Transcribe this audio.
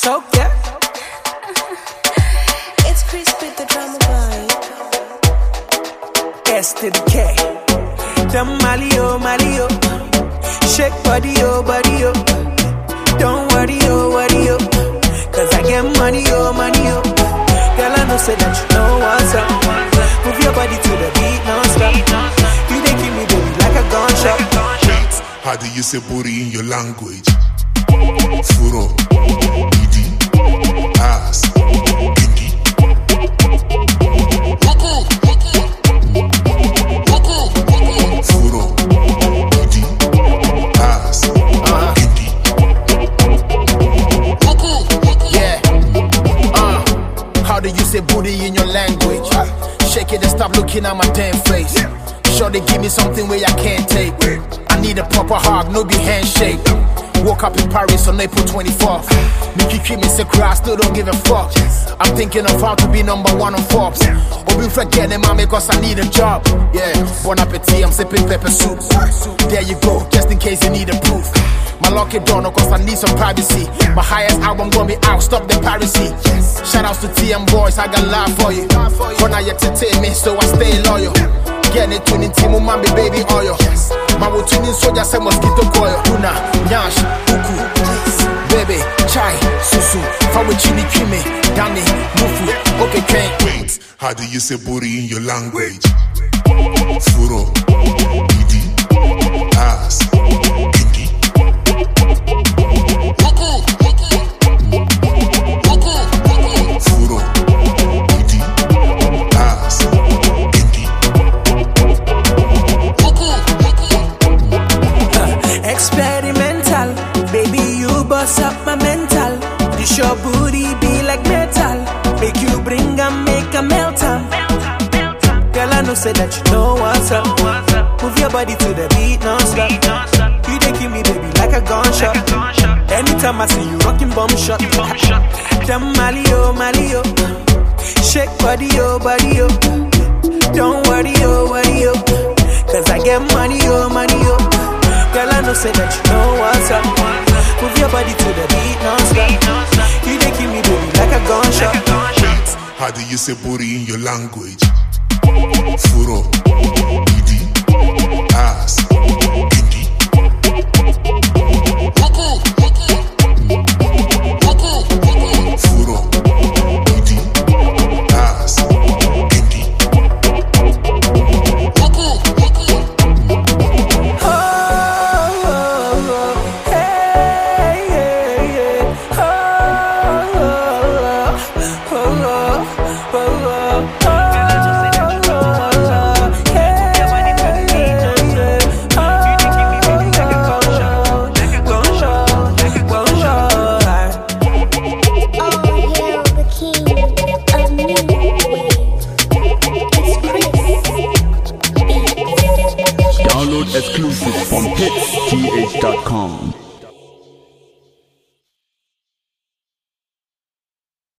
So yeah. It's Chris with the drama boy. S to the K. The Malio, Malio. Shake body, oh, body, oh. Don't worry, oh, worry, oh. Cause I get money, oh, money, oh. Girl, I know say that you know what's up. Move your body to the beat, non-stop. You they give me baby like a gunshot. How do you say booty in your language? Furo, Didi, ass, Pinky. Furo, Didi, ass, Pinky. Yeah. How do you say booty in your language? Shake it and stop looking at my damn face. Sure they give me something where I can't take. I need a proper hug, no be handshake. Woke up in Paris on April 24th. Nikki keep me say cry, still don't give a fuck. I'm thinking of how to be number one on Forbes. Or be forgetting mommy cause I need a job. Yeah, bon appetit, I'm sipping pepper soup. There you go, just in case you need a proof. My lucky door, no cause I need some privacy. My highest album gonna be out, stop the piracy. Shout outs to TM boys, I got love for you. For now you entertain me, so I stay loyal. Get it tuning team, mommy baby oil. My will tuning soldier say mosquito coil. Tuna, nyash, uku, baby, chai, susu. Fawe chili kimi, dani, mufu. Okay, can't wait. How do you say booty in your language? Furo, Didi, ass, Pinky. Furo, Didi, ass, Pinky. Experimental, baby, you boss up my mental. This your booty be like metal. Make you bring and make a melt am. Girl, I know say that you know what's up. Move your body to the beat non-stop. You dey give me baby like a gunshot. Anytime I see you rocking bomb shot. Them Malio, Malio. Shake body, oh, body, oh. Don't worry, oh, worry, oh. Cause I get money, oh, money, oh. Girl, I know say that you know what's up. Move your body to the beat non-stop. You dey give me baby like a gunshot. How do you say booty in your language? Furo, Didi, ass, Pinky. Furo, Didi, ass, Pinky. Download exclusive from hitsgh.com.